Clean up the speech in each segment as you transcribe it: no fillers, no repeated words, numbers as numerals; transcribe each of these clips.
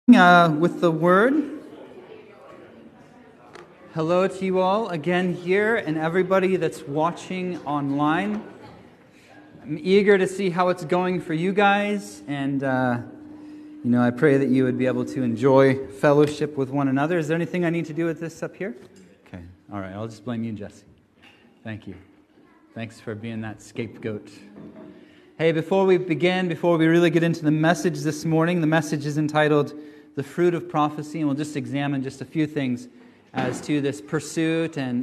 With the word. Hello to you all again here and everybody that's watching online. I'm eager to see how it's going for you guys, and I pray that you would be able to enjoy fellowship with one another. Is there anything I need to do with this up here? Okay, all right, I'll just blame you, Jesse. Thank you. Thanks for being that scapegoat. Hey, before we really get into the message this morning, the message is entitled The Fruit of Prophecy, and we'll just examine just a few things as to this pursuit and,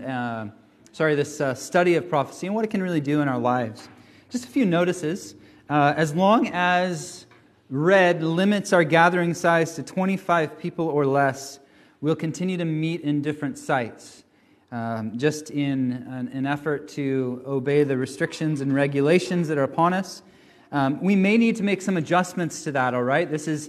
this study of prophecy and what it can really do in our lives. Just a few notices. As long as Red limits our gathering size to 25 people or less, we'll continue to meet in different sites, just in an effort to obey the restrictions and regulations that are upon us. We may need to make some adjustments to that, all right? This is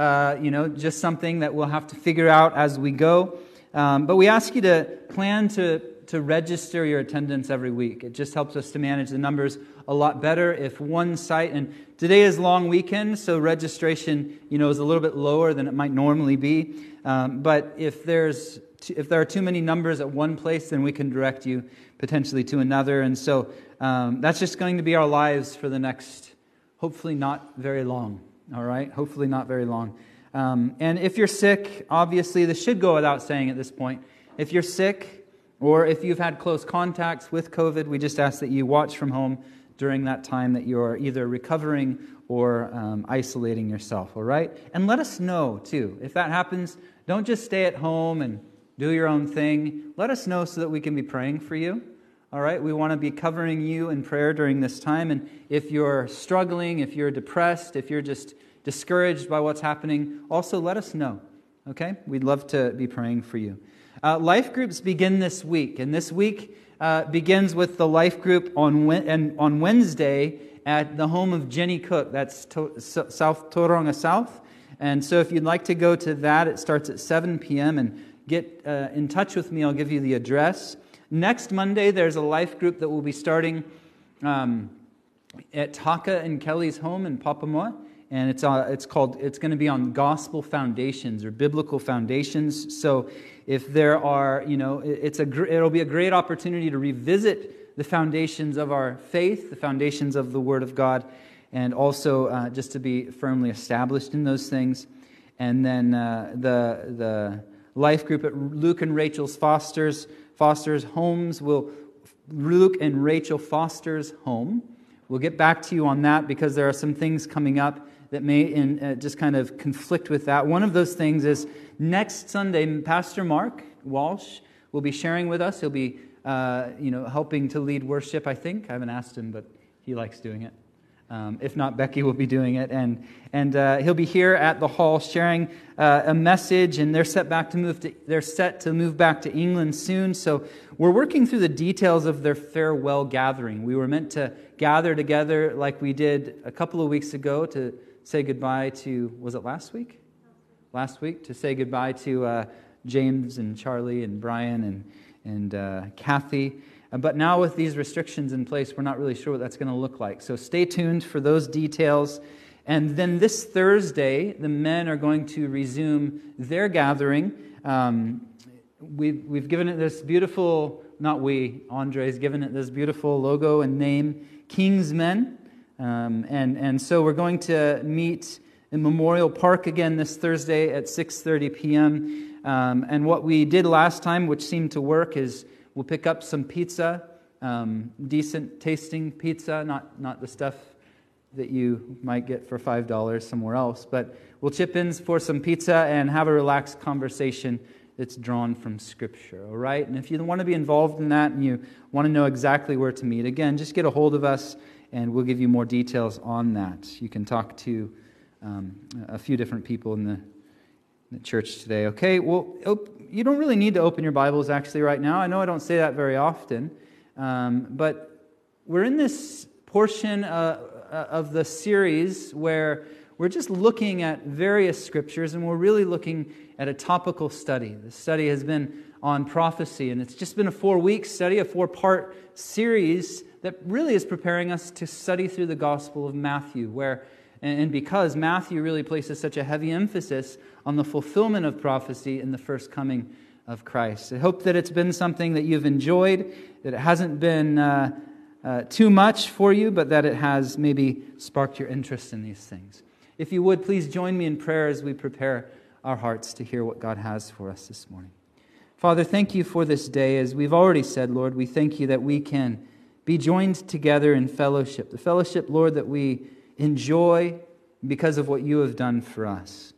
just something that we'll have to figure out as we go. But we ask you to plan to register your attendance every week. It just helps us to manage the numbers a lot better if one site, and today is long weekend, so registration, is a little bit lower than it might normally be. But if there are too many numbers at one place, then we can direct you potentially to another. And so that's just going to be our lives for the next, hopefully not very long. All right? Hopefully not very long. And if you're sick, obviously this should go without saying at this point. If you're sick or if you've had close contacts with COVID, we just ask that you watch from home during that time that you're either recovering or isolating yourself. All right? And let us know, too. If that happens, don't just stay at home and do your own thing. Let us know so that we can be praying for you. All right, we want to be covering you in prayer during this time. And if you're struggling, if you're depressed, if you're just discouraged by what's happening, also let us know. Okay, we'd love to be praying for you. Life groups begin this week, and this week begins with the life group on Wednesday at the home of Jenny Cook. That's South Tauranga South. And so if you'd like to go to that, it starts at 7 p.m. and get in touch with me. I'll give you the address. Next Monday, there's a life group that will be starting at Taka and Kelly's home in Papamoa, and it's going to be on gospel foundations or biblical foundations. So, if there are, it'll be a great opportunity to revisit the foundations of our faith, the foundations of the Word of God, and also just to be firmly established in those things. And then the life group at Luke and Rachel Foster's homes Luke and Rachel Foster's home. We'll get back to you on that because there are some things coming up that may just kind of conflict with that. One of those things is next Sunday, Pastor Mark Walsh will be sharing with us. He'll be, helping to lead worship, I think. I haven't asked him, but he likes doing it. If not, Becky will be doing it, and he'll be here at the hall sharing a message. And they're set to move back to England soon. So we're working through the details of their farewell gathering. We were meant to gather together like we did a couple of weeks ago to say goodbye to. Was it last week? Last week to say goodbye to James and Charlie and Brian and Kathy. But now with these restrictions in place, we're not really sure what that's going to look like. So stay tuned for those details. And then this Thursday, the men are going to resume their gathering. We've given it this beautiful, Andre's given it this beautiful logo and name, Kingsmen. And so we're going to meet in Memorial Park again this Thursday at 6:30 p.m. And what we did last time, which seemed to work, is we'll pick up some pizza, decent tasting pizza, not the stuff that you might get for $5 somewhere else, but we'll chip in for some pizza and have a relaxed conversation that's drawn from Scripture, all right? And if you want to be involved in that and you want to know exactly where to meet, again, just get a hold of us and we'll give you more details on that. You can talk to a few different people in the church today. Okay, well, you don't really need to open your Bibles actually right now. I know I don't say that very often, but we're in this portion of the series where we're just looking at various scriptures, and we're really looking at a topical study. The study has been on prophecy, and it's just been a 4-week study, a 4-part series that really is preparing us to study through the Gospel of Matthew, where and because Matthew really places such a heavy emphasis on the fulfillment of prophecy in the first coming of Christ. I hope that it's been something that you've enjoyed, that it hasn't been too much for you, but that it has maybe sparked your interest in these things. If you would, please join me in prayer as we prepare our hearts to hear what God has for us this morning. Father, thank you for this day. As we've already said, Lord, we thank you that we can be joined together in fellowship. The fellowship, Lord, that we enjoy because of what you have done for us.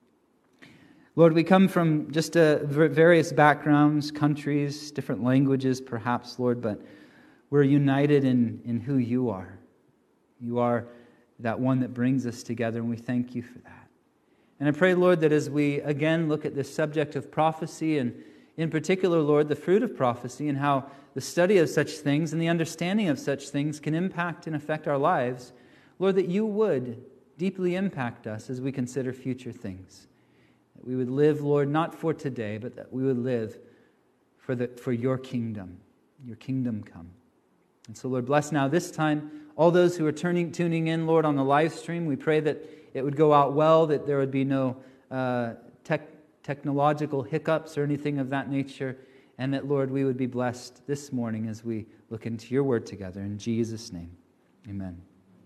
Lord, we come from just various backgrounds, countries, different languages perhaps, Lord, but we're united in who you are. You are that one that brings us together, and we thank you for that. And I pray, Lord, that as we again look at this subject of prophecy, and in particular, Lord, the fruit of prophecy and how the study of such things and the understanding of such things can impact and affect our lives, Lord, that you would deeply impact us as we consider future things. That we would live, Lord, not for today, but that we would live for your kingdom come. And so, Lord, bless now this time all those who are tuning in, Lord, on the live stream. We pray that it would go out well, that there would be no technological hiccups or anything of that nature, and that, Lord, we would be blessed this morning as we look into your word together. In Jesus' name, amen.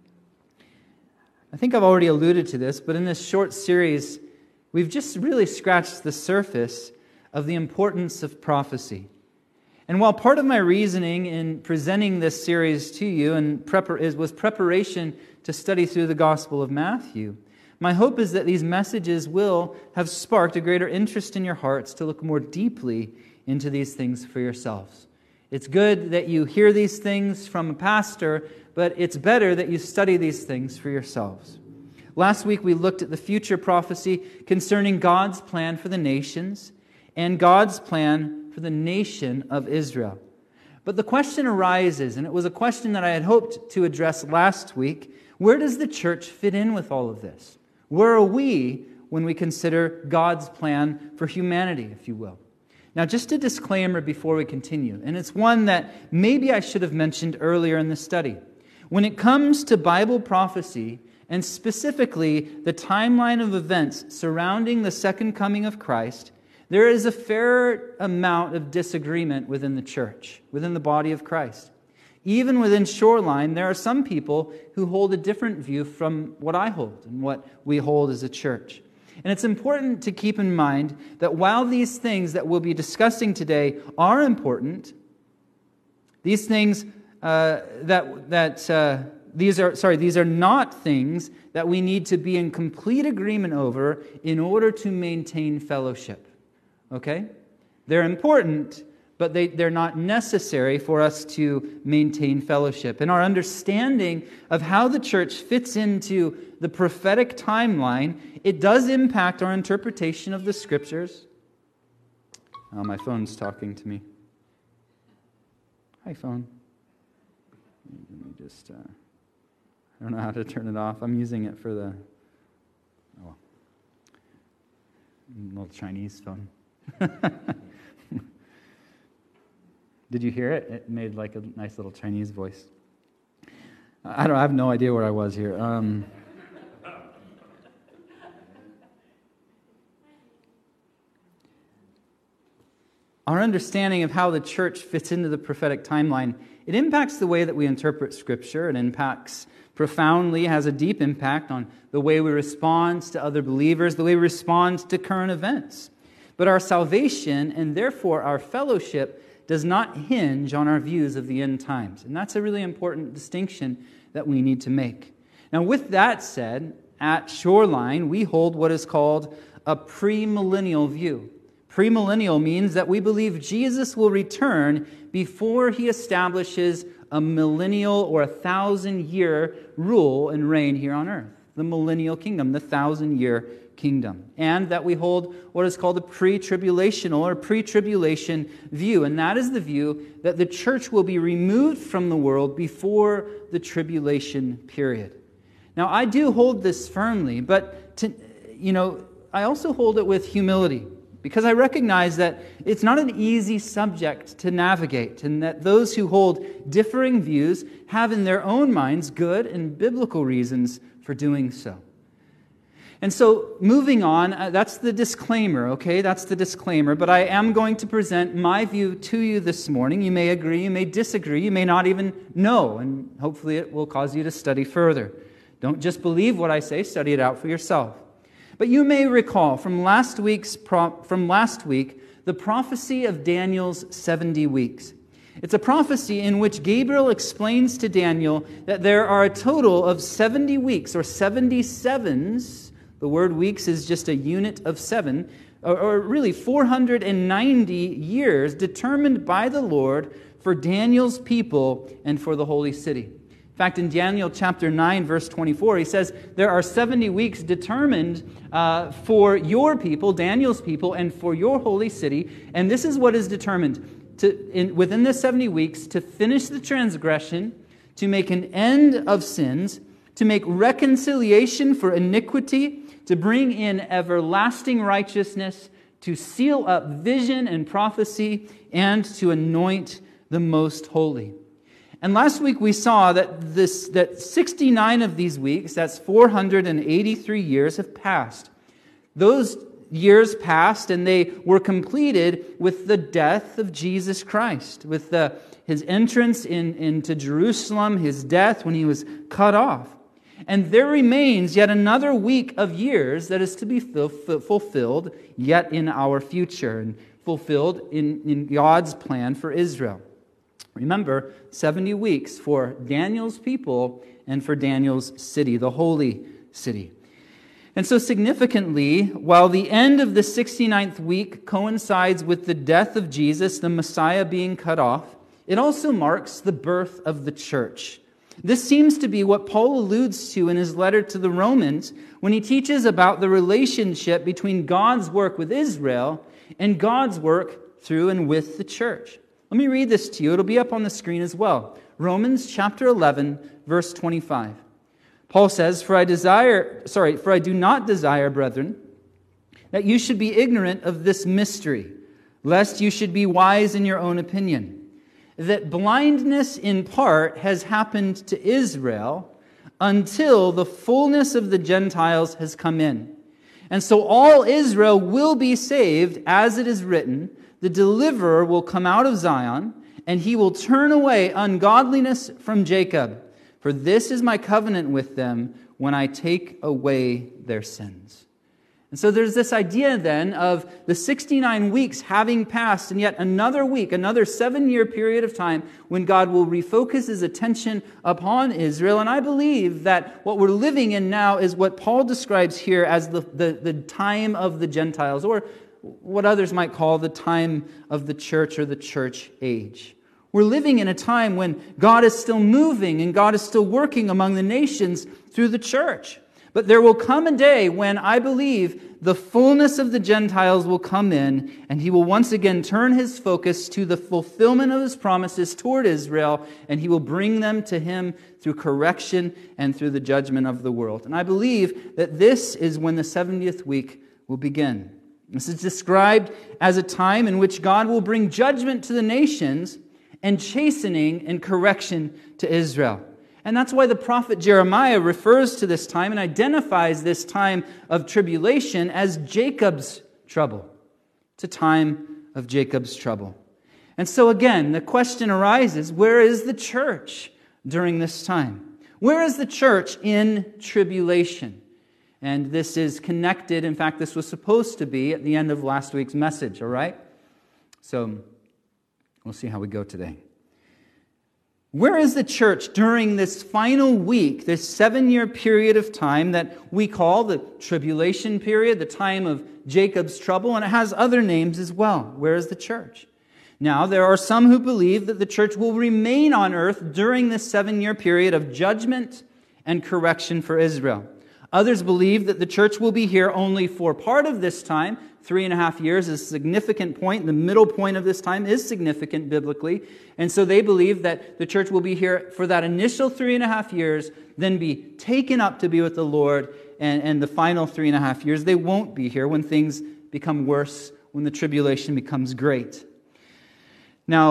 I think I've already alluded to this, but in this short series, we've just really scratched the surface of the importance of prophecy. And while part of my reasoning in presenting this series to you was preparation to study through the Gospel of Matthew, my hope is that these messages will have sparked a greater interest in your hearts to look more deeply into these things for yourselves. It's good that you hear these things from a pastor, but it's better that you study these things for yourselves. Last week we looked at the future prophecy concerning God's plan for the nations and God's plan for the nation of Israel. But the question arises, and it was a question that I had hoped to address last week: where does the church fit in with all of this? Where are we when we consider God's plan for humanity, if you will? Now, just a disclaimer before we continue, and it's one that maybe I should have mentioned earlier in the study. When it comes to Bible prophecy, and specifically the timeline of events surrounding the second coming of Christ, there is a fair amount of disagreement within the church, within the body of Christ. Even within Shoreline, there are some people who hold a different view from what I hold and what we hold as a church. And it's important to keep in mind that while these things that we'll be discussing today are important, these things these are not things that we need to be in complete agreement over in order to maintain fellowship. Okay? They're important, but they're not necessary for us to maintain fellowship. And our understanding of how the church fits into the prophetic timeline, it does impact our interpretation of the Scriptures. Oh, my phone's talking to me. Hi, phone. Let me just... I don't know how to turn it off. I'm using it for the... little Chinese phone. Did you hear it? It made like a nice little Chinese voice. I have no idea where I was here. Our understanding of how the church fits into the prophetic timeline, it impacts the way that we interpret Scripture. It impacts profoundly, has a deep impact on the way we respond to other believers, the way we respond to current events. But our salvation, and therefore our fellowship, does not hinge on our views of the end times. And that's a really important distinction that we need to make. Now, with that said, at Shoreline, we hold what is called a premillennial view. Premillennial means that we believe Jesus will return before he establishes a millennial or 1,000-year rule and reign here on earth. The millennial kingdom, the 1,000-year kingdom. And that we hold what is called a pre-tribulational or pre-tribulation view. And that is the view that the church will be removed from the world before the tribulation period. Now, I do hold this firmly, but I also hold it with humility, because I recognize that it's not an easy subject to navigate, and that those who hold differing views have in their own minds good and biblical reasons for doing so. And so, moving on, that's the disclaimer, okay? That's the disclaimer. But I am going to present my view to you this morning. You may agree, you may disagree, you may not even know, and hopefully it will cause you to study further. Don't just believe what I say, study it out for yourself. But you may recall from last week, the prophecy of Daniel's 70 weeks. It's a prophecy in which Gabriel explains to Daniel that there are a total of 70 weeks, or 77s. The word weeks is just a unit of 7, or really 490 years determined by the Lord for Daniel's people and for the holy city. In fact, in Daniel chapter 9, verse 24, he says, there are 70 weeks determined for your people, Daniel's people, and for your holy city. And this is what is determined within the 70 weeks to finish the transgression, to make an end of sins, to make reconciliation for iniquity, to bring in everlasting righteousness, to seal up vision and prophecy, and to anoint the most holy. And last week we saw that 69 of these weeks, that's 483 years, have passed. Those years passed and they were completed with the death of Jesus Christ, with his entrance into Jerusalem, his death when he was cut off. And there remains yet another week of years that is to be fulfilled yet in our future and fulfilled in God's plan for Israel. Remember, 70 weeks for Daniel's people and for Daniel's city, the holy city. And so significantly, while the end of the 69th week coincides with the death of Jesus, the Messiah being cut off, it also marks the birth of the church. This seems to be what Paul alludes to in his letter to the Romans when he teaches about the relationship between God's work with Israel and God's work through and with the church. Let me read this to you. It'll be up on the screen as well. Romans chapter 11, verse 25. Paul says, For I do not desire, brethren, that you should be ignorant of this mystery, lest you should be wise in your own opinion, that blindness in part has happened to Israel until the fullness of the Gentiles has come in. And so all Israel will be saved, as it is written, the deliverer will come out of Zion, and he will turn away ungodliness from Jacob. For this is my covenant with them when I take away their sins. And so there's this idea then of the 69 weeks having passed, and yet another week, another 7-year period of time when God will refocus his attention upon Israel. And I believe that what we're living in now is what Paul describes here as the time of the Gentiles, or what others might call the time of the church or the church age. We're living in a time when God is still moving and God is still working among the nations through the church. But there will come a day when I believe the fullness of the Gentiles will come in, and he will once again turn his focus to the fulfillment of his promises toward Israel, and he will bring them to him through correction and through the judgment of the world. And I believe that this is when the 70th week will begin. This is described as a time in which God will bring judgment to the nations and chastening and correction to Israel. And that's why the prophet Jeremiah refers to this time and identifies this time of tribulation as Jacob's trouble. It's a time of Jacob's trouble. And so again, the question arises, where is the church during this time? Where is the church in tribulation? And this is connected. In fact, this was supposed to be at the end of last week's message, all right? So we'll see how we go today. Where is the church during this final week, this 7-year period of time that we call the tribulation period, the time of Jacob's trouble, and it has other names as well? Where is the church? Now, there are some who believe that the church will remain on earth during this 7-year period of judgment and correction for Israel. Others believe that the church will be here only for part of this time. 3.5 years is a significant point. The middle point of this time is significant biblically. And so they believe that the church will be here for that initial 3.5 years, then be taken up to be with the Lord, and the final 3.5 years, they won't be here when things become worse, when the tribulation becomes great. Now,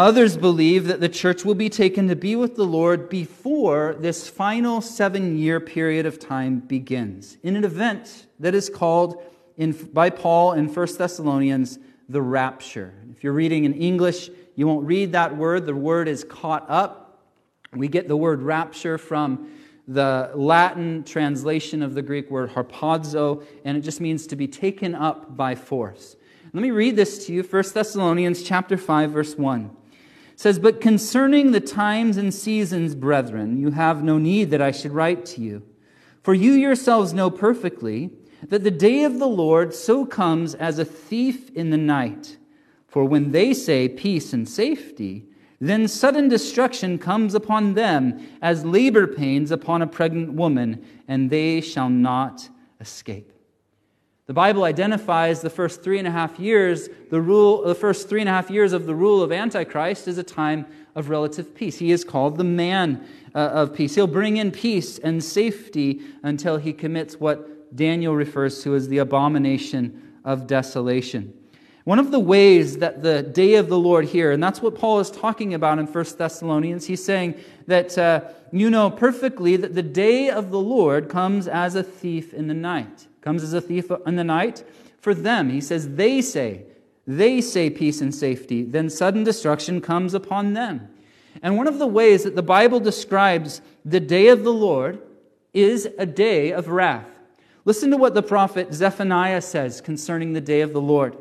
Others believe that the church will be taken to be with the Lord before this final 7-year period of time begins, in an event that is called by Paul in 1 Thessalonians the rapture. If you're reading in English, you won't read that word. The word is caught up. We get the word rapture from the Latin translation of the Greek word harpazo, and it just means to be taken up by force. Let me read this to you, 1 Thessalonians chapter 5, verse 1. It says, "But concerning the times and seasons, brethren, you have no need that I should write to you. For you yourselves know perfectly that the day of the Lord so comes as a thief in the night. For when they say peace and safety, then sudden destruction comes upon them as labor pains upon a pregnant woman, and they shall not escape." The Bible identifies the first 3.5 years, the first 3.5 years of the rule of Antichrist as a time of relative peace. He is called the man of peace. He'll bring in peace and safety until he commits what Daniel refers to as the abomination of desolation. One of the ways that the day of the Lord here, and that's what Paul is talking about in 1 Thessalonians, he's saying that you know perfectly that the day of the Lord comes as a thief in the night. Comes as a thief in the night for them. He says, they say peace and safety, then sudden destruction comes upon them. And one of the ways that the Bible describes the day of the Lord is a day of wrath. Listen to what the prophet Zephaniah says concerning the day of the Lord.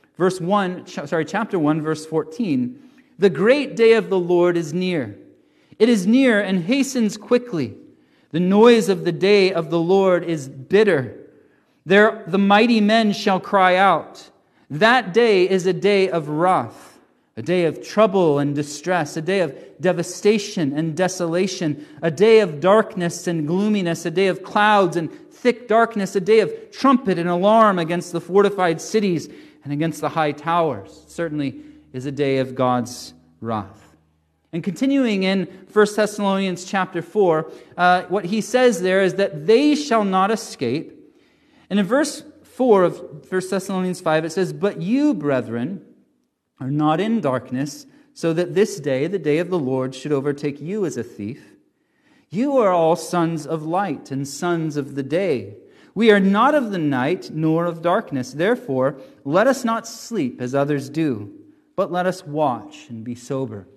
Chapter 1, verse 14. "The great day of the Lord is near. It is near and hastens quickly. The noise of the day of the Lord is bitter. There the mighty men shall cry out. That day is a day of wrath, a day of trouble and distress, a day of devastation and desolation, a day of darkness and gloominess, a day of clouds and thick darkness, a day of trumpet and alarm against the fortified cities and against the high towers." It certainly is a day of God's wrath. And continuing in 1 Thessalonians chapter 4, what he says there is that they shall not escape. And in verse 4 of 1 Thessalonians 5, it says, "But you, brethren, are not in darkness, so that this day, the day of the Lord, should overtake you as a thief. You are all sons of light and sons of the day. We are not of the night, nor of darkness. Therefore, let us not sleep as others do, but let us watch and be sober.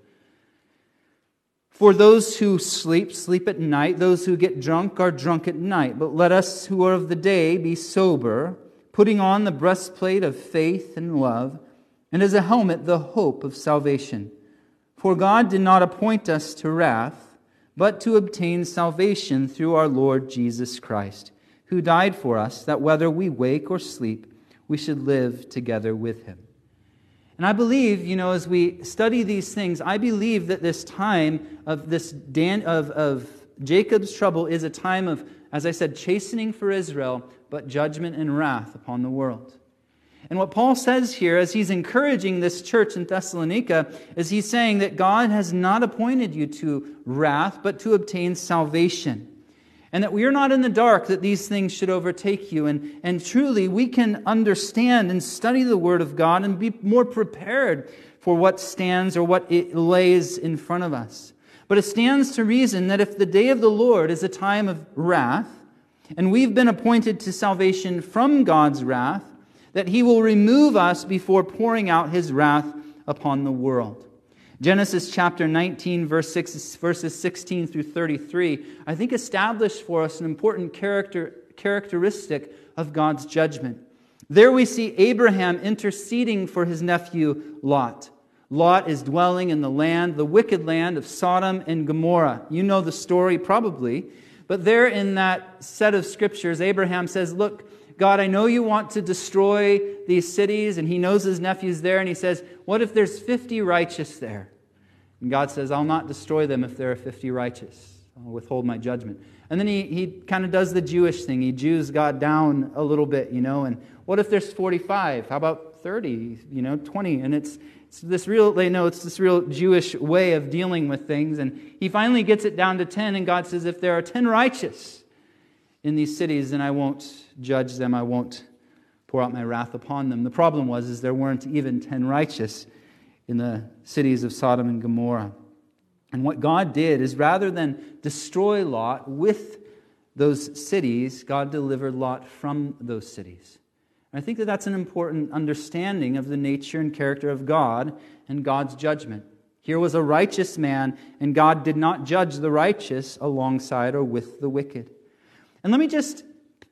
For those who sleep, sleep at night. Those who get drunk are drunk at night. But let us who are of the day be sober, putting on the breastplate of faith and love, and as a helmet the hope of salvation. For God did not appoint us to wrath, but to obtain salvation through our Lord Jesus Christ, who died for us, that whether we wake or sleep, we should live together with Him." And I believe, as we study these things, I believe that this time of of Jacob's trouble is a time of, as I said, chastening for Israel, but judgment and wrath upon the world. And what Paul says here, as he's encouraging this church in Thessalonica, is he's saying that God has not appointed you to wrath, but to obtain salvation. And that we are not in the dark, that these things should overtake you. And truly, we can understand and study the Word of God and be more prepared for what stands or what it lays in front of us. But it stands to reason that if the day of the Lord is a time of wrath, and we've been appointed to salvation from God's wrath, that He will remove us before pouring out His wrath upon the world. Genesis chapter 19, verses 16 through 33, I think established for us an important characteristic of God's judgment. There we see Abraham interceding for his nephew Lot. Lot is dwelling in the wicked land of Sodom and Gomorrah. You know the story probably, but there in that set of scriptures, Abraham says, "Look, God, I know you want to destroy these cities," and he knows his nephew's there, and he says, "What if there's 50 righteous there?" And God says, "I'll not destroy them if there are 50 righteous. I'll withhold my judgment." And then he kind of does the Jewish thing. He Jews God down a little bit, and what if there's 45? How about 30, 20? And it's this real Jewish way of dealing with things. And he finally gets it down to 10, and God says, "If there are 10 righteous in these cities, then I won't judge them. I won't pour out my wrath upon them." The problem was there weren't even 10 righteous in the cities of Sodom and Gomorrah. And what God did is, rather than destroy Lot with those cities, God delivered Lot from those cities. And I think that that's an important understanding of the nature and character of God and God's judgment. Here was a righteous man, and God did not judge the righteous alongside or with the wicked. And let me just,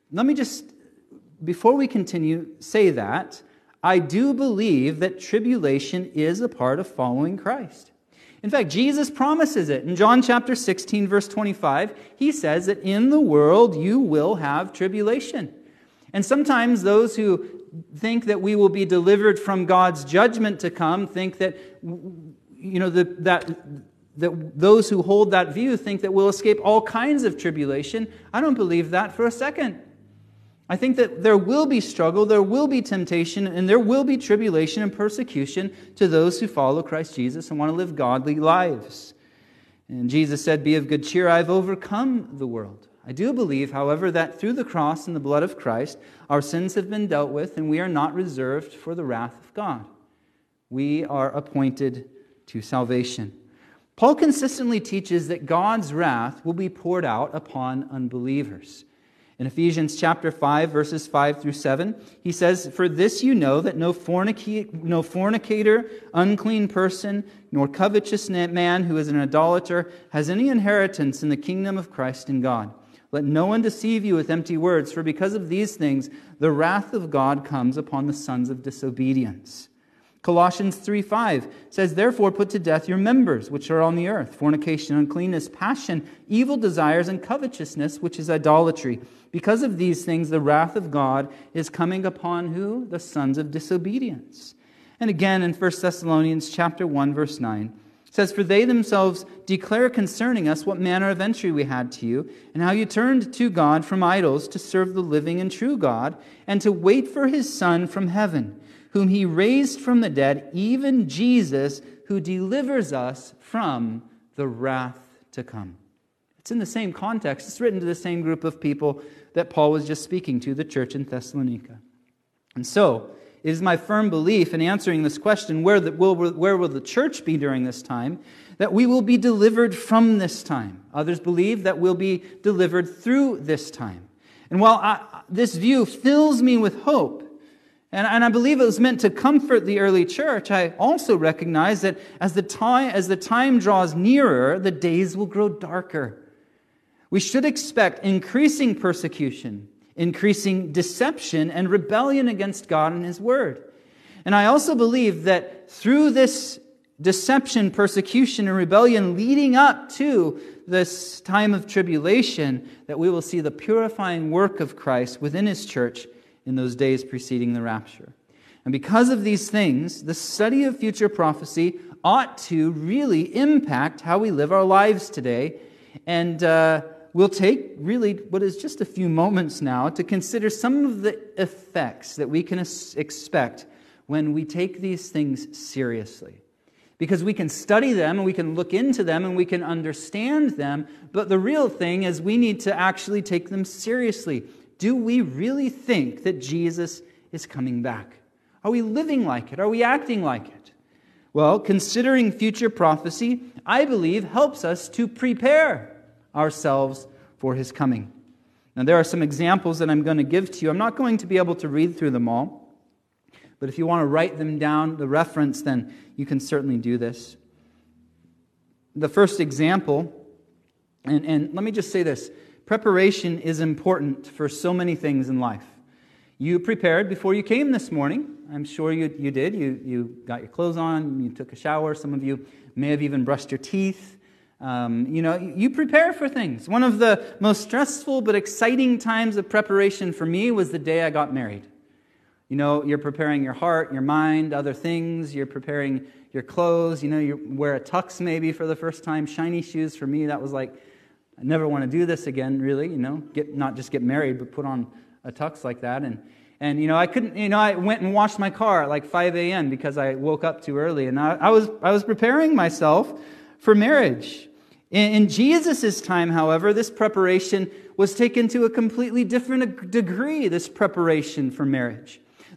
before we continue, say that I do believe that tribulation is a part of following Christ. In fact, Jesus promises it. In John chapter 16, verse 25, he says that in the world you will have tribulation. And sometimes those who think that we will be delivered from God's judgment to come think that, that those who hold that view think that we'll escape all kinds of tribulation. I don't believe that for a second. I think that there will be struggle, there will be temptation, and there will be tribulation and persecution to those who follow Christ Jesus and want to live godly lives. And Jesus said, "Be of good cheer, I've overcome the world." I do believe, however, that through the cross and the blood of Christ, our sins have been dealt with, and we are not reserved for the wrath of God. We are appointed to salvation. Paul consistently teaches that God's wrath will be poured out upon unbelievers. In Ephesians chapter 5, verses 5 through 7, he says, "For this you know, that no fornicator, unclean person, nor covetous man who is an idolater has any inheritance in the kingdom of Christ and God. Let no one deceive you with empty words, for because of these things the wrath of God comes upon the sons of disobedience." Colossians 3:5 says, "Therefore put to death your members, which are on the earth, fornication, uncleanness, passion, evil desires, and covetousness, which is idolatry. Because of these things the wrath of God is coming upon" who? The sons of disobedience. And again in 1 Thessalonians chapter 1, verse 9, it says, "For they themselves declare concerning us what manner of entry we had to you, and how you turned to God from idols to serve the living and true God, and to wait for His Son from heaven, whom He raised from the dead, even Jesus, who delivers us from the wrath to come." It's in the same context. It's written to the same group of people that Paul was just speaking to, the church in Thessalonica. And so, it is my firm belief in answering this question, where will the church be during this time, that we will be delivered from this time. Others believe that we'll be delivered through this time. And while this view fills me with hope, and I believe it was meant to comfort the early church, I also recognize that as the time draws nearer, the days will grow darker. We should expect increasing persecution, increasing deception, and rebellion against God and His Word. And I also believe that through this deception, persecution, and rebellion leading up to this time of tribulation, that we will see the purifying work of Christ within His church in those days preceding the rapture. And because of these things, the study of future prophecy ought to really impact how we live our lives today. And we'll take really what is just a few moments now to consider some of the effects that we can expect when we take these things seriously. Because we can study them and we can look into them and we can understand them, but the real thing is we need to actually take them seriously. Do we really think that Jesus is coming back? Are we living like it? Are we acting like it? Well, considering future prophecy, I believe, helps us to prepare ourselves for His coming. Now, there are some examples that I'm going to give to you. I'm not going to be able to read through them all, but if you want to write them down, the reference, then you can certainly do this. The first example, and let me just say this, preparation is important for so many things in life. You prepared before you came this morning. I'm sure you did. You got your clothes on, you took a shower. Some of you may have even brushed your teeth. You prepare for things. One of the most stressful but exciting times of preparation for me was the day I got married. You're preparing your heart, your mind, other things. You're preparing your clothes. You wear a tux maybe for the first time. Shiny shoes for me, that was like, I never want to do this again, really. Not just get married, but put on a tux like that. And I couldn't. I went and washed my car at like 5 a.m. because I woke up too early, and I was preparing myself for marriage. In Jesus' time, however, this preparation was taken to a completely different degree. This preparation for marriage.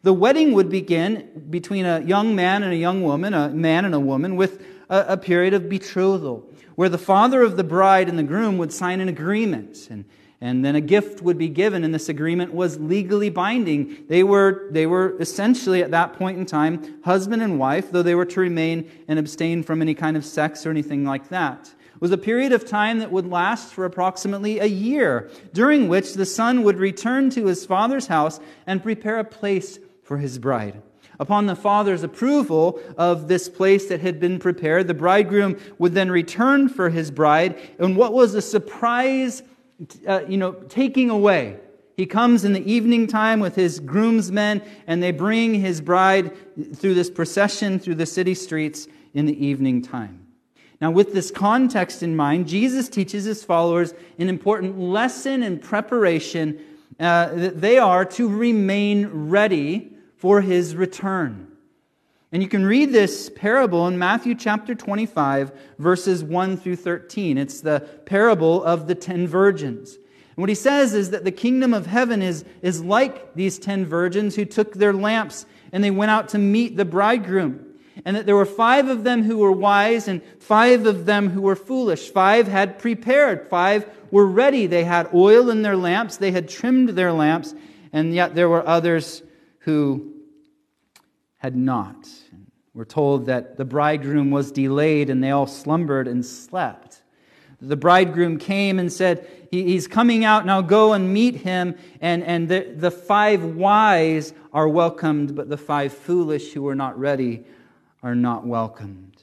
The wedding would begin between a young man and a young woman, a man and a woman, with a period of betrothal, where the father of the bride and the groom would sign an agreement, and then a gift would be given, and this agreement was legally binding. They were essentially, at that point in time, husband and wife, though they were to remain and abstain from any kind of sex or anything like that. It was a period of time that would last for approximately a year, during which the son would return to his father's house and prepare a place for his bride. Upon the father's approval of this place that had been prepared, the bridegroom would then return for his bride, and what was a surprise taking away. He comes in the evening time with his groomsmen, and they bring his bride through this procession through the city streets in the evening time. Now, with this context in mind, Jesus teaches his followers an important lesson in preparation that they are to remain ready for his return. And you can read this parable in Matthew chapter 25, verses 1 through 13. It's the parable of the 10 virgins. And what he says is that the kingdom of heaven is like these 10 virgins who took their lamps and they went out to meet the bridegroom. And that there were 5 of them who were wise and 5 of them who were foolish. 5 had prepared. 5 were ready. They had oil in their lamps. They had trimmed their lamps. And yet there were others who had not. We're told that the bridegroom was delayed and they all slumbered and slept. The bridegroom came and said, he's coming out, now go and meet him. And the 5 wise are welcomed, but the 5 foolish who were not ready are not welcomed.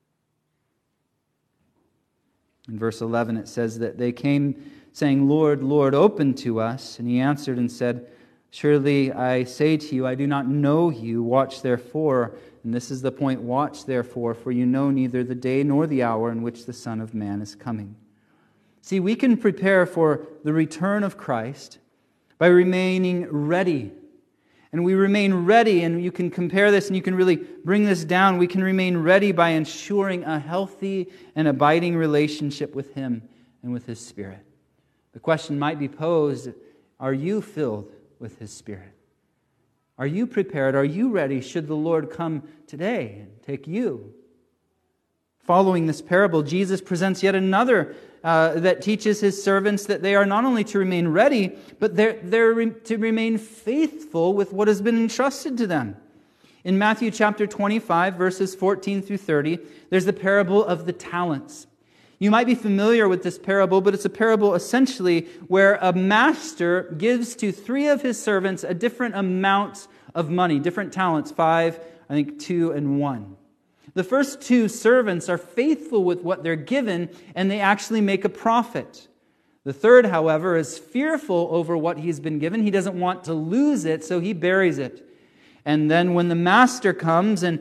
In verse 11 it says that they came saying, Lord, Lord, open to us. And he answered and said, surely I say to you, I do not know you. Watch therefore. And this is the point, watch therefore, for you know neither the day nor the hour in which the Son of Man is coming. See, we can prepare for the return of Christ by remaining ready. And we remain ready, and you can compare this and you can really bring this down. We can remain ready by ensuring a healthy and abiding relationship with Him and with His Spirit. The question might be posed, are you filled with His Spirit? Are you prepared? Are you ready should the Lord come today and take you? Following this parable, Jesus presents yet another that teaches His servants that they are not only to remain ready, but they're to remain faithful with what has been entrusted to them. In Matthew chapter 25, verses 14 through 30, there's the parable of the talents. You might be familiar with this parable, but it's a parable essentially where a master gives to 3 of his servants a different amount of money, different talents, 5, 2, and 1. The first 2 servants are faithful with what they're given, and they actually make a profit. The third, however, is fearful over what he's been given. He doesn't want to lose it, so he buries it. And then when the master comes and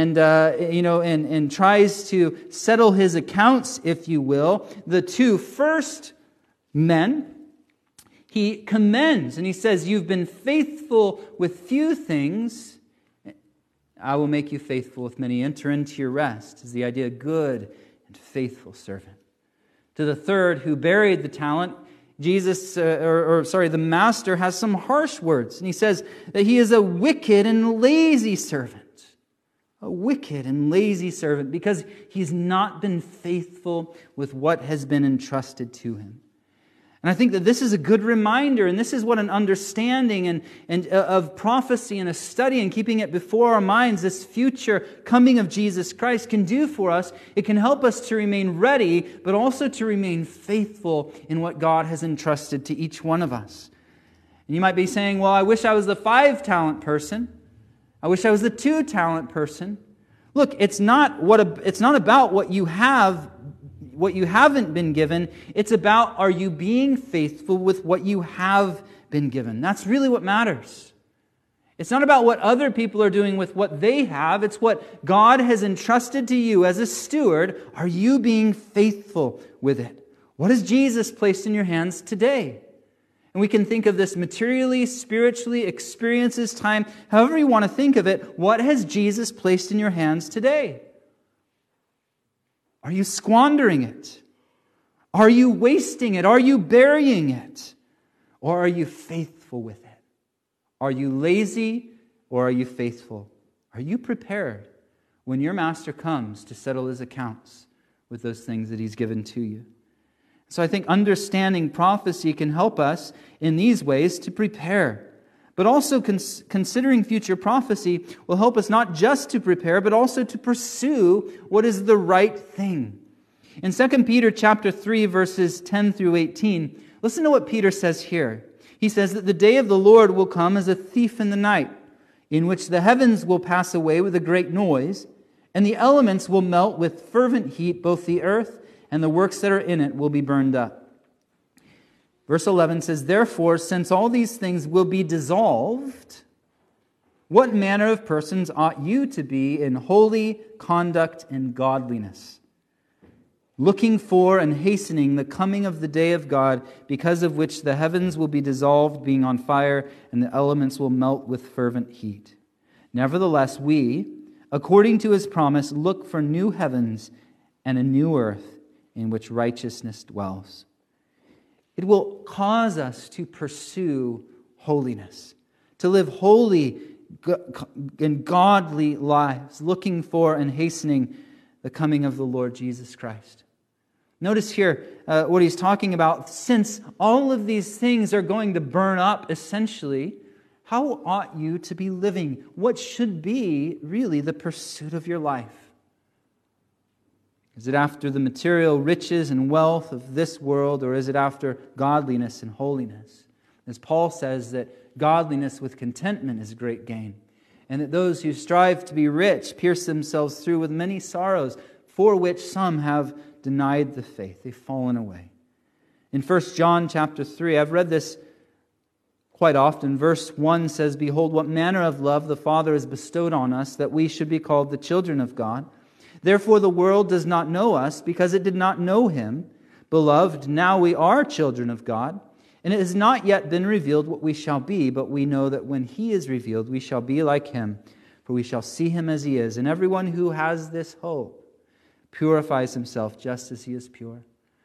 tries to settle his accounts, if you will, the 2 first men, he commends and he says, you've been faithful with few things, I will make you faithful with many. Enter into your rest, is the idea, good and faithful servant. To the third who buried the talent, the master has some harsh words. And he says that he is a wicked and lazy servant. A wicked and lazy servant because he's not been faithful with what has been entrusted to him. And I think that this is a good reminder, and this is what an understanding and of prophecy and a study and keeping it before our minds, this future coming of Jesus Christ can do for us. It can help us to remain ready, but also to remain faithful in what God has entrusted to each one of us. And you might be saying, well, I wish I was the 5-talent person. I wish I was the 2-talent person. Look, it's not about what you have, what you haven't been given. It's about, are you being faithful with what you have been given? That's really what matters. It's not about what other people are doing with what they have. It's what God has entrusted to you as a steward. Are you being faithful with it? What has Jesus placed in your hands today? And we can think of this materially, spiritually, experiences, time, however you want to think of it. What has Jesus placed in your hands today? Are you squandering it? Are you wasting it? Are you burying it? Or are you faithful with it? Are you lazy or are you faithful? Are you prepared when your master comes to settle his accounts with those things that he's given to you? So I think understanding prophecy can help us in these ways to prepare. But also considering future prophecy will help us not just to prepare, but also to pursue what is the right thing. In 2 Peter chapter 3, verses 10 through 18, listen to what Peter says here. He says that the day of the Lord will come as a thief in the night, in which the heavens will pass away with a great noise, and the elements will melt with fervent heat, both the earth and the works that are in it will be burned up. Verse 11 says, therefore, since all these things will be dissolved, what manner of persons ought you to be in holy conduct and godliness, looking for and hastening the coming of the day of God, because of which the heavens will be dissolved, being on fire, and the elements will melt with fervent heat. Nevertheless, we, according to his promise, look for new heavens and a new earth in which righteousness dwells. It will cause us to pursue holiness, to live holy and godly lives, looking for and hastening the coming of the Lord Jesus Christ. Notice here what he's talking about. Since all of these things are going to burn up, essentially, how ought you to be living? What should be really the pursuit of your life? Is it after the material riches and wealth of this world, or is it after godliness and holiness? As Paul says that godliness with contentment is great gain, and that those who strive to be rich pierce themselves through with many sorrows, for which some have denied the faith. They've fallen away. In 1 John chapter 3, I've read this quite often. Verse 1 says, behold, what manner of love the Father has bestowed on us, that we should be called the children of God. Therefore the world does not know us, because it did not know him. Beloved, now we are children of God, and it has not yet been revealed what we shall be, but we know that when he is revealed, we shall be like him, for we shall see him as he is. And everyone who has this hope purifies himself just as he is pure.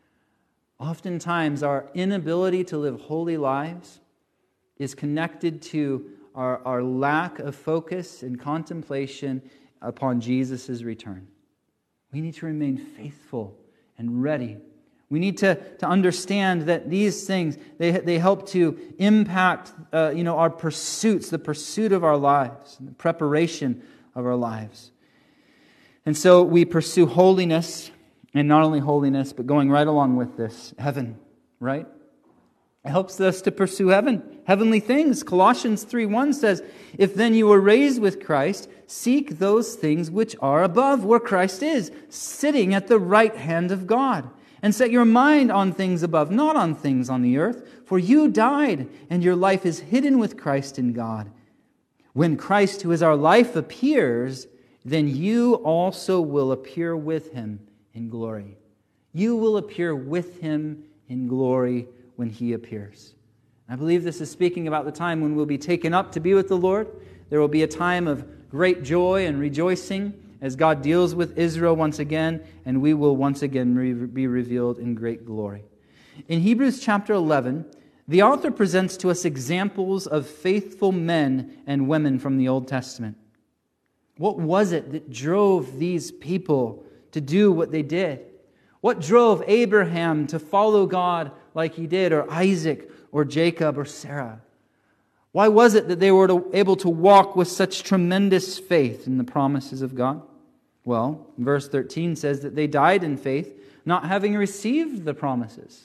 Oftentimes, our inability to live holy lives is connected to our lack of focus and contemplation upon Jesus' return. We need to remain faithful and ready. We need to understand that these things, they help to impact our pursuits, the pursuit of our lives, and the preparation of our lives. And so we pursue holiness, and not only holiness, but going right along with this, heaven, right? It helps us to pursue heaven, heavenly things. Colossians 3:1 says, if then you were raised with Christ, seek those things which are above, where Christ is, sitting at the right hand of God. And set your mind on things above, not on things on the earth. For you died, and your life is hidden with Christ in God. When Christ, who is our life, appears, then you also will appear with him in glory. You will appear with him in glory when he appears. I believe this is speaking about the time when we'll be taken up to be with the Lord. There will be a time of great joy and rejoicing as God deals with Israel once again, and we will once again be revealed in great glory. In Hebrews chapter 11, the author presents to us examples of faithful men and women from the Old Testament. What was it that drove these people to do what they did? What drove Abraham to follow God like he did, or Isaac, or Jacob, or Sarah? Why was it that they were able to walk with such tremendous faith in the promises of God? Well, verse 13 says that they died in faith, not having received the promises,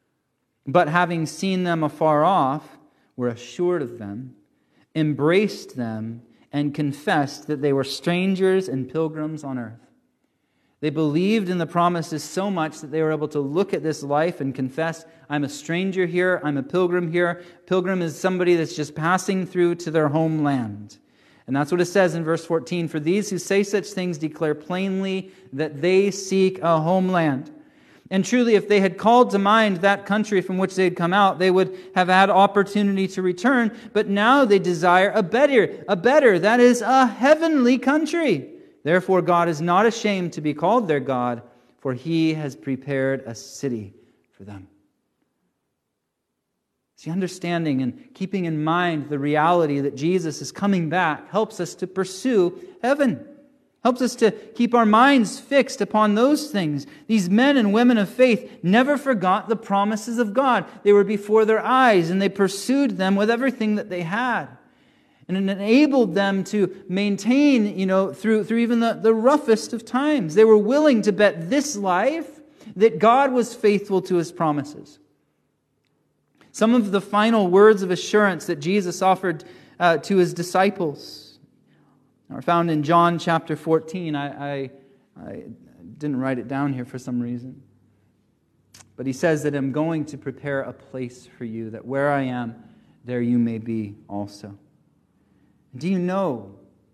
but having seen them afar off, were assured of them, embraced them, and confessed that they were strangers and pilgrims on earth. They believed in the promises so much that they were able to look at this life and confess, I'm a stranger here, I'm a pilgrim here. Pilgrim is somebody that's just passing through to their homeland. And that's what it says in verse 14. For these who say such things declare plainly that they seek a homeland. And truly, if they had called to mind that country from which they had come out, they would have had opportunity to return. But now they desire a better, that is, a heavenly country. Therefore, God is not ashamed to be called their God, for he has prepared a city for them. See, understanding and keeping in mind the reality that Jesus is coming back helps us to pursue heaven. Helps us to keep our minds fixed upon those things. These men and women of faith never forgot the promises of God. They were before their eyes, and they pursued them with everything that they had. And it enabled them to maintain, through even the roughest of times. They were willing to bet this life that God was faithful to His promises. Some of the final words of assurance that Jesus offered to His disciples are found in John chapter 14. I didn't write it down here for some reason. But He says that I'm going to prepare a place for you, that where I am, there you may be also. Do you know,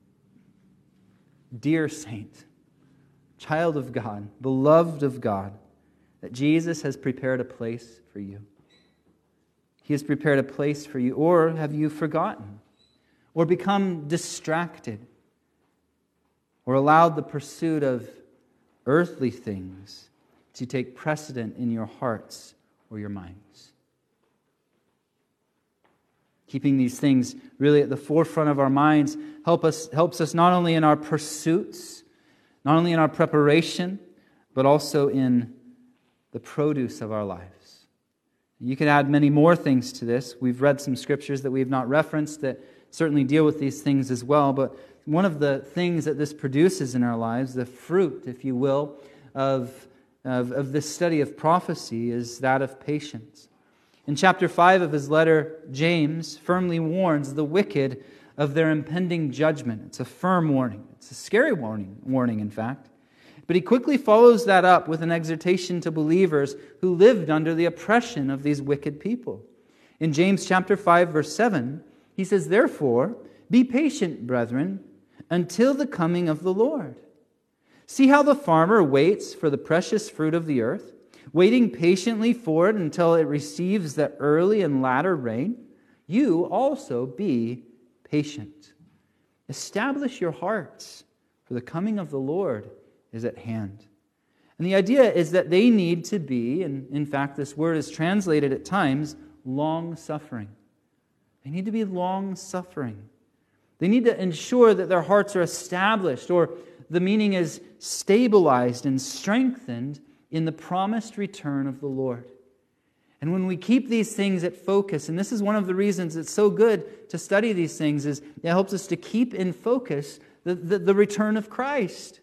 dear saint, child of God, beloved of God, that Jesus has prepared a place for you? He has prepared a place for you. Or have you forgotten? Or become distracted? Or allowed the pursuit of earthly things to take precedent in your hearts or your minds? Keeping these things really at the forefront of our minds helps us not only in our pursuits, not only in our preparation, but also in the produce of our lives. You can add many more things to this. We've read some scriptures that we have not referenced that certainly deal with these things as well. But one of the things that this produces in our lives, the fruit, if you will, of this study of prophecy is that of patience. In chapter 5 of his letter, James firmly warns the wicked of their impending judgment. It's a firm warning. It's a scary warning, in fact. But he quickly follows that up with an exhortation to believers who lived under the oppression of these wicked people. In James chapter 5, verse 7, he says, "Therefore, be patient, brethren, until the coming of the Lord. See how the farmer waits for the precious fruit of the earth, waiting patiently for it until it receives the early and latter rain. You also be patient. Establish your hearts, for the coming of the Lord is at hand." And the idea is that they need to be, and in fact this word is translated at times, long-suffering. They need to be long-suffering. They need to ensure that their hearts are established, or the meaning is stabilized and strengthened in the promised return of the Lord. And when we keep these things at focus, and this is one of the reasons it's so good to study these things, is it helps us to keep in focus the return of Christ,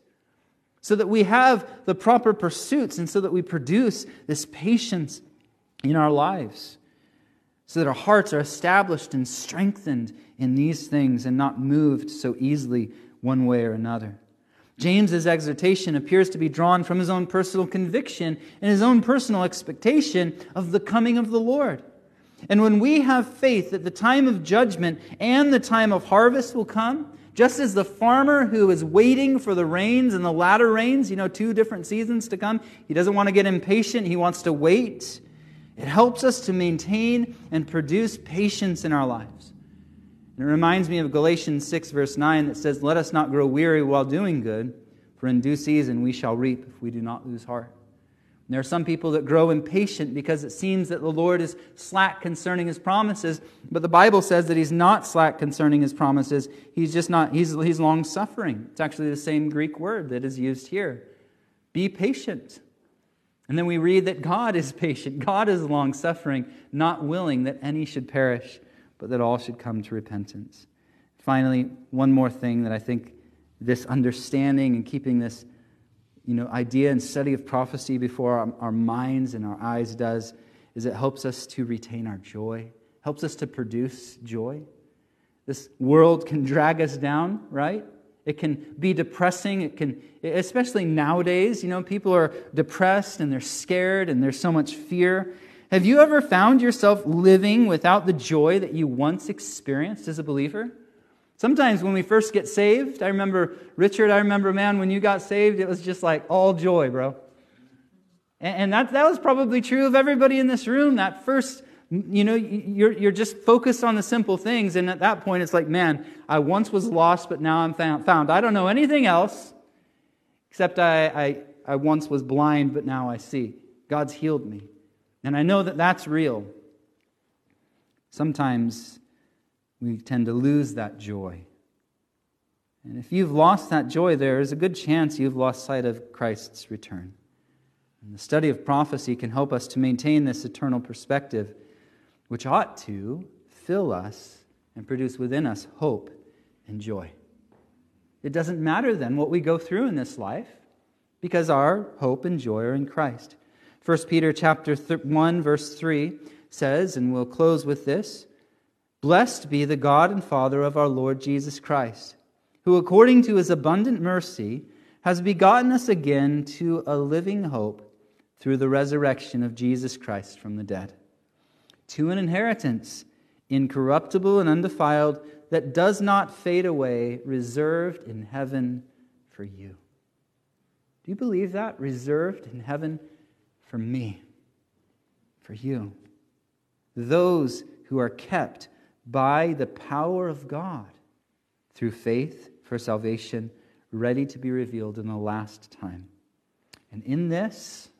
so that we have the proper pursuits and so that we produce this patience in our lives, so that our hearts are established and strengthened in these things and not moved so easily one way or another. James's exhortation appears to be drawn from his own personal conviction and his own personal expectation of the coming of the Lord. And when we have faith that the time of judgment and the time of harvest will come, just as the farmer who is waiting for the rains and the latter rains, 2 different seasons to come, he doesn't want to get impatient, he wants to wait. It helps us to maintain and produce patience in our lives. And it reminds me of Galatians 6, verse 9, that says, "Let us not grow weary while doing good, for in due season we shall reap if we do not lose heart." And there are some people that grow impatient because it seems that the Lord is slack concerning His promises, but the Bible says that He's not slack concerning His promises. He's long-suffering. It's actually the same Greek word that is used here. Be patient. And then we read that God is patient. God is long-suffering, not willing that any should perish, but that all should come to repentance. Finally, one more thing that I think this understanding and keeping this idea and study of prophecy before our minds and our eyes does is it helps us to retain our joy, helps us to produce joy. This world can drag us down, right? It can be depressing. It can, especially nowadays, people are depressed and they're scared and there's so much fear. Have you ever found yourself living without the joy that you once experienced as a believer? Sometimes when we first get saved, Richard, man, when you got saved, it was just like all joy, bro. And that was probably true of everybody in this room. That first, you're just focused on the simple things. And at that point, it's like, man, I once was lost, but now I'm found. I don't know anything else except I once was blind, but now I see. God's healed me. And I know that that's real. sometimes we tend to lose that joy. And if you've lost that joy, there is a good chance you've lost sight of Christ's return. And the study of prophecy can help us to maintain this eternal perspective, which ought to fill us and produce within us hope and joy. It doesn't matter then what we go through in this life, because our hope and joy are in Christ. 1 Peter chapter 1, verse 3 says, and we'll close with this, "Blessed be the God and Father of our Lord Jesus Christ, who according to His abundant mercy has begotten us again to a living hope through the resurrection of Jesus Christ from the dead, to an inheritance incorruptible and undefiled, that does not fade away, reserved in heaven for you." Do you believe that? Reserved in heaven for me, for you. Those who are kept by the power of God through faith for salvation, ready to be revealed in the last time. And in this,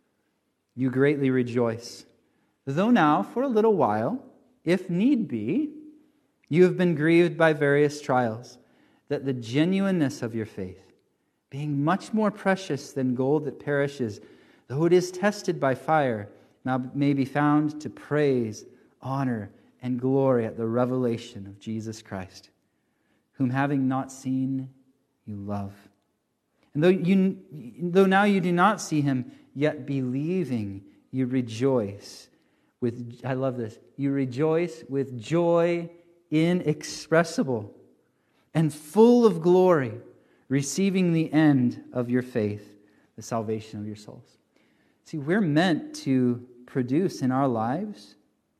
you greatly rejoice, though now, for a little while, if need be, you have been grieved by various trials, that the genuineness of your faith, being much more precious than gold that perishes, though it is tested by fire, now may be found to praise, honor, and glory at the revelation of Jesus Christ, whom having not seen, you love. And though now you do not see Him, yet believing, you rejoice with, I love this, you rejoice with joy inexpressible and full of glory, receiving the end of your faith, the salvation of your souls. See, we're meant to produce in our lives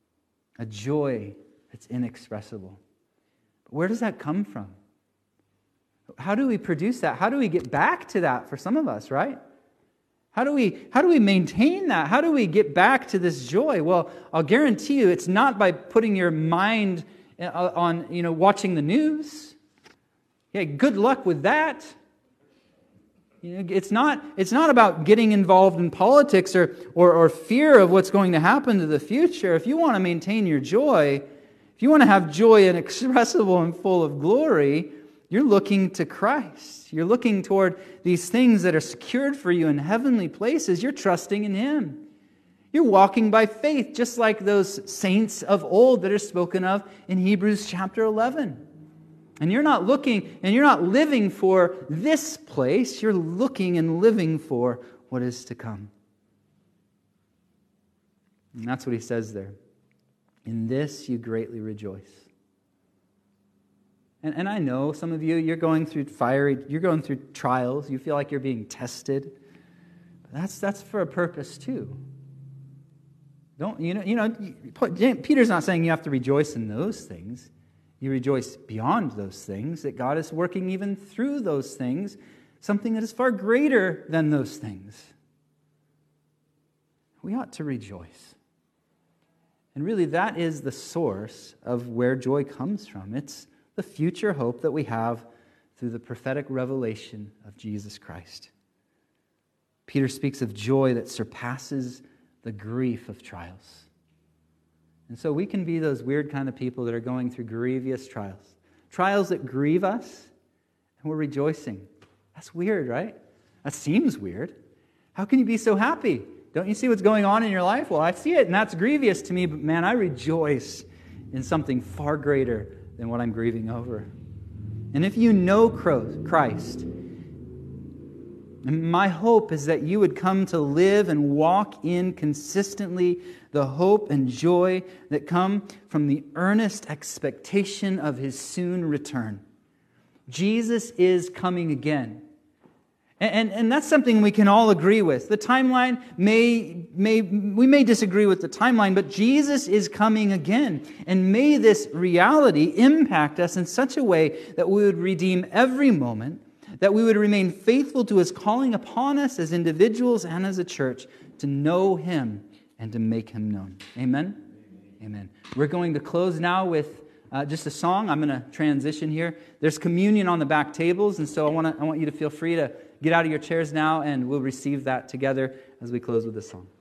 a joy that's inexpressible. But where does that come from? How do we produce that? How do we get back to that for some of us, right? How do we maintain that? How do we get back to this joy? Well, I'll guarantee you it's not by putting your mind on, watching the news. Yeah, good luck with that. It's not about getting involved in politics or fear of what's going to happen to the future. If you want to maintain your joy, if you want to have joy inexpressible and full of glory, you're looking to Christ. You're looking toward these things that are secured for you in heavenly places. You're trusting in Him. You're walking by faith, just like those saints of old that are spoken of in Hebrews chapter 11. And you're not looking and you're not living for this place. You're looking and living for what is to come. And that's what he says there. In this you greatly rejoice. And I know some of you, you're going through trials. You feel like you're being tested. But that's for a purpose too. Peter's not saying you have to rejoice in those things. You rejoice beyond those things, that God is working even through those things, something that is far greater than those things. We ought to rejoice. And really, that is the source of where joy comes from. It's the future hope that we have through the prophetic revelation of Jesus Christ. Peter speaks of joy that surpasses the grief of trials. And so we can be those weird kind of people that are going through grievous trials. Trials that grieve us, and we're rejoicing. That's weird, right? That seems weird. How can you be so happy? Don't you see what's going on in your life? Well, I see it, and that's grievous to me, but man, I rejoice in something far greater than what I'm grieving over. And if you know Christ, my hope is that you would come to live and walk in consistently the hope and joy that come from the earnest expectation of His soon return. Jesus is coming again. And that's something we can all agree with. The timeline we may disagree with the timeline, but Jesus is coming again. And may this reality impact us in such a way that we would redeem every moment, that we would remain faithful to His calling upon us as individuals and as a church to know Him and to make Him known. Amen? Amen. We're going to close now with just a song. I'm going to transition here. There's communion on the back tables, and so I want you to feel free to get out of your chairs now, and we'll receive that together as we close with this song.